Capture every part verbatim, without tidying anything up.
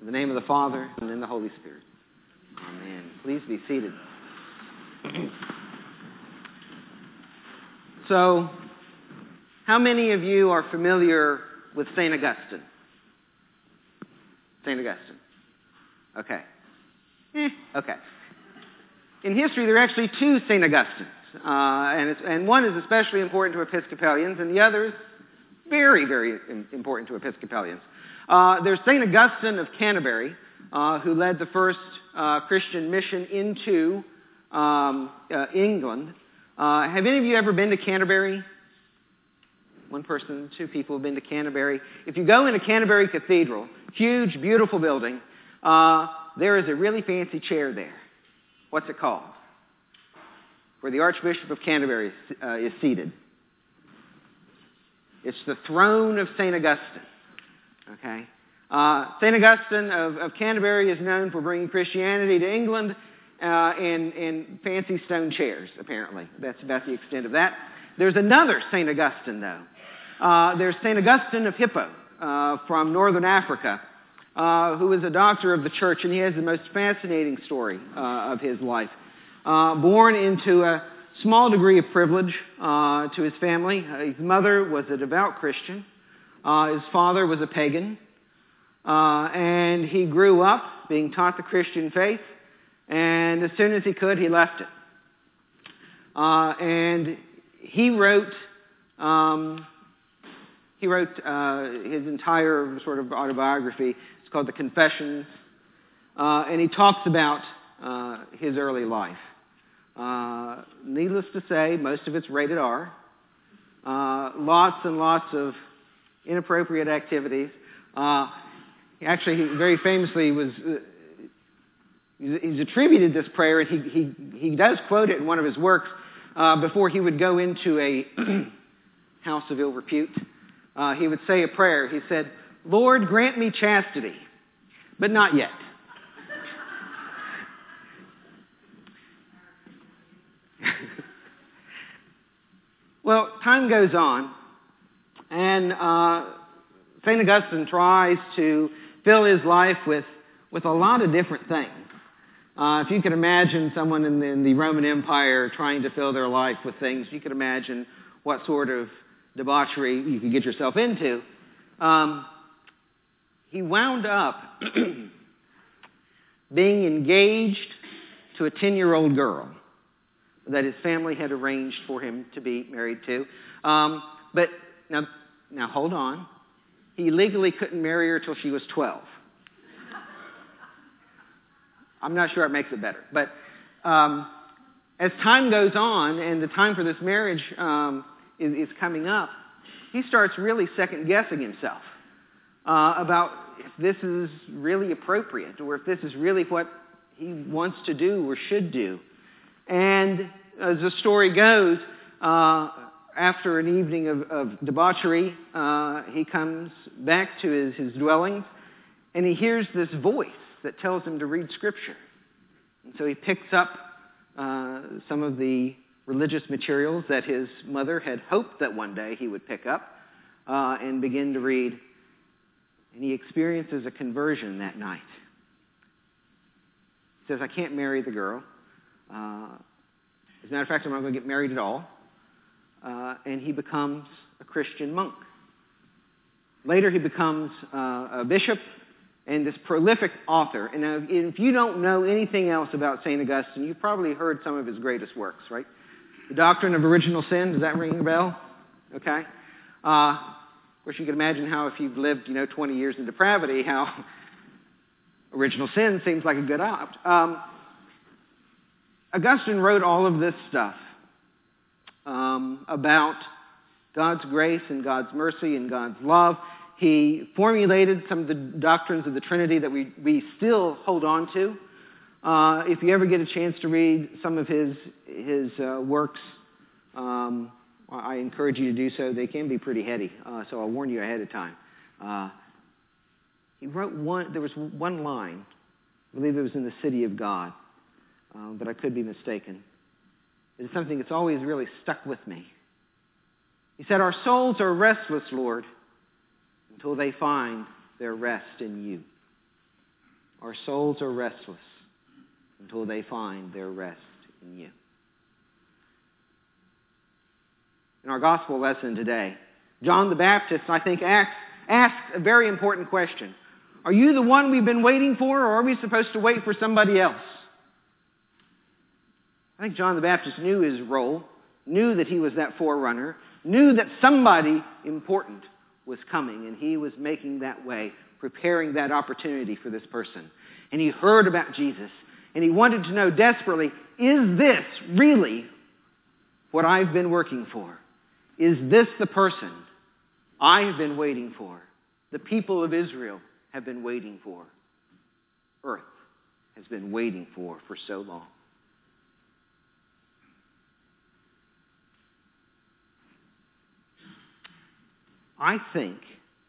In the name of the Father, and in the Holy Spirit. Amen. Please be seated. So, how many of you are familiar with Saint Augustine? Saint Augustine. Okay. Eh, okay. In history, there are actually two Saint Augustines. Uh, and, it's, and one is especially important to Episcopalians, and the other is very, very important to Episcopalians. Uh, there's Saint Augustine of Canterbury, uh, who led the first uh, Christian mission into um, uh, England. Uh, have any of you ever been to Canterbury? One person, two people have been to Canterbury. If you go into Canterbury Cathedral, huge, beautiful building, uh, there is a really fancy chair there. What's it called? Where the Archbishop of Canterbury is, uh, is seated. It's the throne of Saint Augustine. Okay, uh, Saint Augustine of, of Canterbury is known for bringing Christianity to England uh, in, in fancy stone chairs, apparently. That's about the extent of that. There's another Saint Augustine, though. Uh, there's Saint Augustine of Hippo uh, from northern Africa, uh, who is a doctor of the church, and he has the most fascinating story uh, of his life. Uh, born into a small degree of privilege uh, to his family. Uh, his mother was a devout Christian. Uh, his father was a pagan, uh, and he grew up being taught the Christian faith, and as soon as he could, he left it. Uh, and he wrote, um, he wrote uh, his entire sort of autobiography. It's called The Confessions, uh, and he talks about uh, his early life. Uh, needless to say, most of it's rated R. Uh, lots and lots of inappropriate activities. Uh, actually, he very famously was, uh, he's attributed this prayer, and he, he, he does quote it in one of his works uh, before he would go into a house of ill repute. Uh, he would say a prayer. He said, "Lord, grant me chastity, but not yet." Well, time goes on, and uh, Saint Augustine tries to fill his life with, with a lot of different things. Uh, if you could imagine someone in the, in the Roman Empire trying to fill their life with things, you could imagine what sort of debauchery you could get yourself into. Um, he wound up being engaged to a ten-year-old girl that his family had arranged for him to be married to. Um, but now, now hold on. He legally couldn't marry her till she was twelve. I'm not sure it makes it better. But um, as time goes on and the time for this marriage um, is, is coming up, he starts really second-guessing himself uh, about if this is really appropriate or if this is really what he wants to do or should do. And as the story goes, uh, after an evening of, of debauchery, uh, he comes back to his, his dwelling, and he hears this voice that tells him to read Scripture. And so he picks up uh, some of the religious materials that his mother had hoped that one day he would pick up uh, and begin to read. And he experiences a conversion that night. He says, "I can't marry the girl. Uh, as a matter of fact, I'm not going to get married at all." Uh, and he becomes a Christian monk. Later, he becomes uh, a bishop and this prolific author. And now, if you don't know anything else about Saint Augustine, you've probably heard some of his greatest works, right? The Doctrine of Original Sin, does that ring a bell? Okay. Uh, of course, you can imagine how if you've lived, you know, twenty years in depravity, how original sin seems like a good opt. Um, Augustine wrote all of this stuff um, about God's grace and God's mercy and God's love. He formulated some of the doctrines of the Trinity that we, we still hold on to. Uh, if you ever get a chance to read some of his, his uh, works, um, I encourage you to do so. They can be pretty heady, uh, so I'll warn you ahead of time. Uh, he wrote one, there was one line, I believe it was in the City of God, uh, but I could be mistaken. It's something that's always really stuck with me. He said, "Our souls are restless, Lord, until they find their rest in you." Our souls are restless until they find their rest in you. In our gospel lesson today, John the Baptist, I think, asks, asks a very important question. Are you the one we've been waiting for, or are we supposed to wait for somebody else? I think John the Baptist knew his role, knew that he was that forerunner, knew that somebody important was coming, and he was making that way, preparing that opportunity for this person. And he heard about Jesus, and he wanted to know desperately, is this really what I've been working for? Is this the person I've been waiting for? The people of Israel have been waiting for. Earth has been waiting for for so long. I think,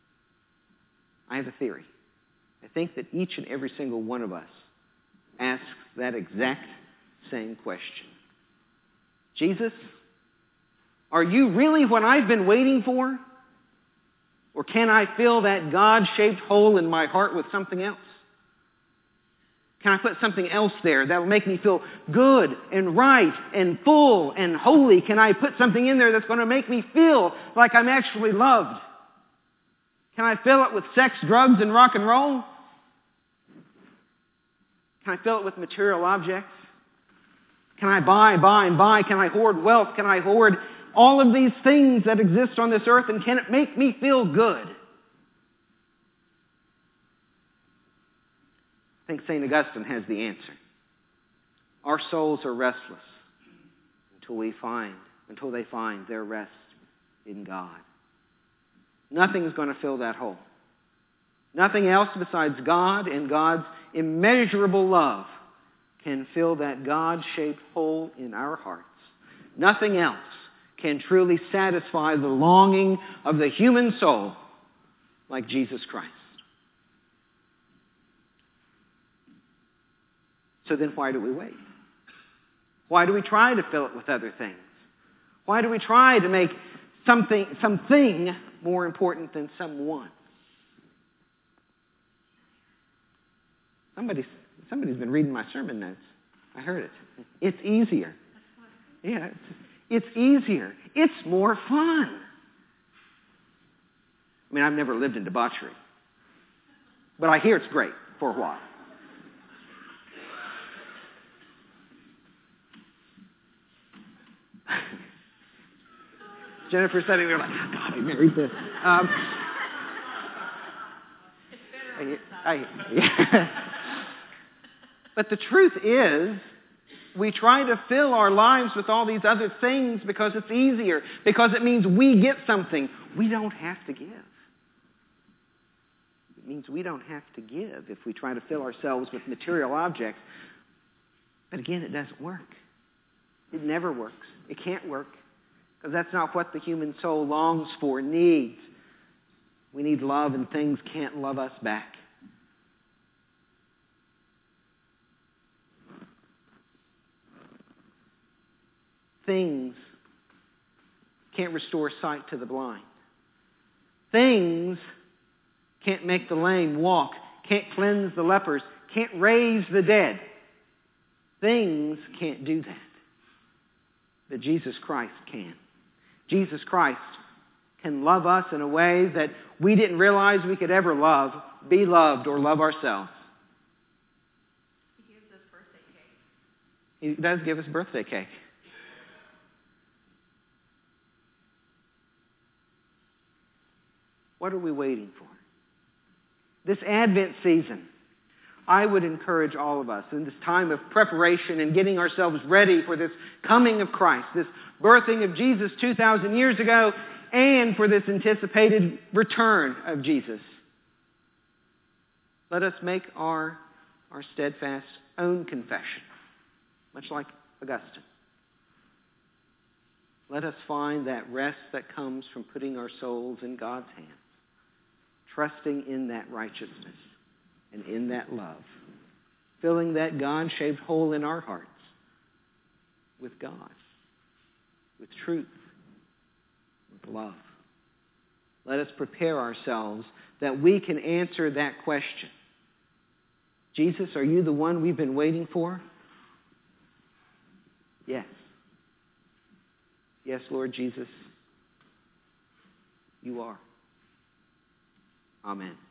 I have a theory. I think that each and every single one of us asks that exact same question. Jesus, are you really what I've been waiting for? Or can I fill that God-shaped hole in my heart with something else? Can I put something else there that will make me feel good and right and full and holy? Can I put something in there that's going to make me feel like I'm actually loved? Can I fill it with sex, drugs, and rock and roll? Can I fill it with material objects? Can I buy, buy, and buy? Can I hoard wealth? Can I hoard all of these things that exist on this earth, and can it make me feel good? I think Saint Augustine has the answer. Our souls are restless until we find, until they find their rest in God. Nothing is going to fill that hole. Nothing else besides God and God's immeasurable love can fill that God-shaped hole in our hearts. Nothing else can truly satisfy the longing of the human soul like Jesus Christ. So then why do we wait? Why do we try to fill it with other things? Why do we try to make something, something more important than someone? Somebody's, somebody's been reading my sermon notes. I heard it. It's easier. Yeah, it's, it's easier. It's more fun. I mean, I've never lived in debauchery. But I hear it's great for a while. Jennifer sitting there like, oh, God, I married this. Um, I, I, yeah. But the truth is, we try to fill our lives with all these other things because it's easier, because it means we get something we don't have to give. It means we don't have to give if we try to fill ourselves with material objects. But again, it doesn't work. It never works. It can't work. Because that's not what the human soul longs for, needs. We need love, and things can't love us back. Things can't restore sight to the blind. Things can't make the lame walk, can't cleanse the lepers, can't raise the dead. Things can't do that. But Jesus Christ can. Jesus Christ can love us in a way that we didn't realize we could ever love, be loved, or love ourselves. He gives us birthday cake. He does give us birthday cake. What are we waiting for? This Advent season, I would encourage all of us in this time of preparation and getting ourselves ready for this coming of Christ, this birthing of Jesus two thousand years ago, and for this anticipated return of Jesus. Let us make our, our steadfast own confession, much like Augustine. Let us find that rest that comes from putting our souls in God's hands, trusting in that righteousness and in that love, filling that God-shaped hole in our hearts with God, with truth, with love. Let us prepare ourselves that we can answer that question. Jesus, are you the one we've been waiting for? Yes. Yes, Lord Jesus, you are. Amen.